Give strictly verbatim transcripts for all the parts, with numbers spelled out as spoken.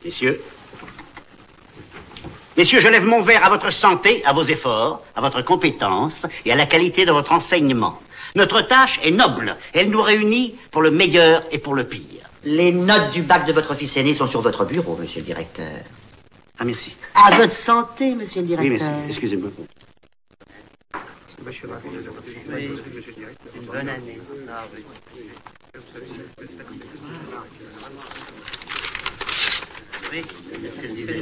Messieurs, messieurs, je lève mon verre à votre santé, à vos efforts, à votre compétence et à la qualité de votre enseignement. Notre tâche est noble. Elle nous réunit pour le meilleur et pour le pire. Les notes du bac de votre fils aîné sont sur votre bureau, monsieur le directeur. Ah, merci. À votre santé, monsieur le directeur. Oui, merci. Excusez-moi. Oui, une bonne année. Ah, oui. Oui, c'est ce que je disais.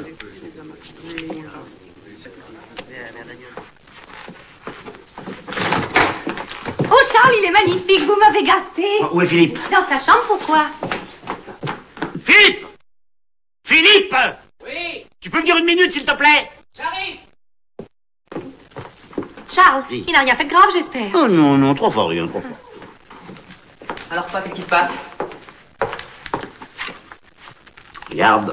Oh, Charles, il est magnifique, vous m'avez gâté. Oh, où est Philippe? Dans sa chambre, pourquoi? Philippe! Philippe! Oui, Tu peux venir une minute, s'il te plaît? j'arrive. Charles, Oui. il n'a rien fait de grave, j'espère. Oh non, non, trop fort, rien, trop fort. Alors quoi, qu'est-ce qui se passe? Regarde.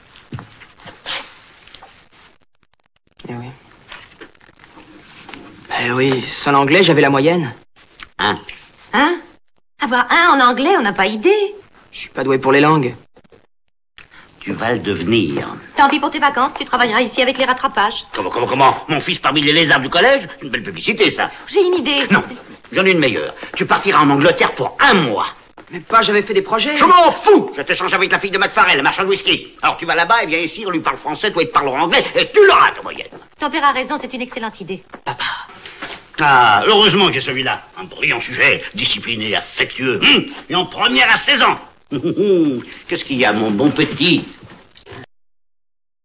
Eh oui. Eh oui, sans l'anglais, j'avais la moyenne. Hein? Hein? Avoir un en anglais, on n'a pas idée. Je suis pas doué pour les langues. Tu vas le devenir. Tant pis pour tes vacances, tu travailleras ici avec les rattrapages. Comment, comment, comment? Mon fils parmi les lézards du collège? Une belle publicité, ça. J'ai une idée. Non, j'en ai une meilleure. Tu partiras en Angleterre pour un mois. Mais pas, j'avais fait des projets. Je m'en fous! Je t'échange avec la fille de McFarrell, marchand de whisky. Alors tu vas là-bas, et viens ici, on lui parle français, toi il te parlera anglais, et tu l'auras ta moyenne. Ton père a raison, c'est une excellente idée. Papa. Ah, heureusement que j'ai celui-là. Un brillant sujet, discipliné, affectueux, hum, et en première à seize ans. Hum, hum, hum. Qu'est-ce qu'il y a, mon bon petit?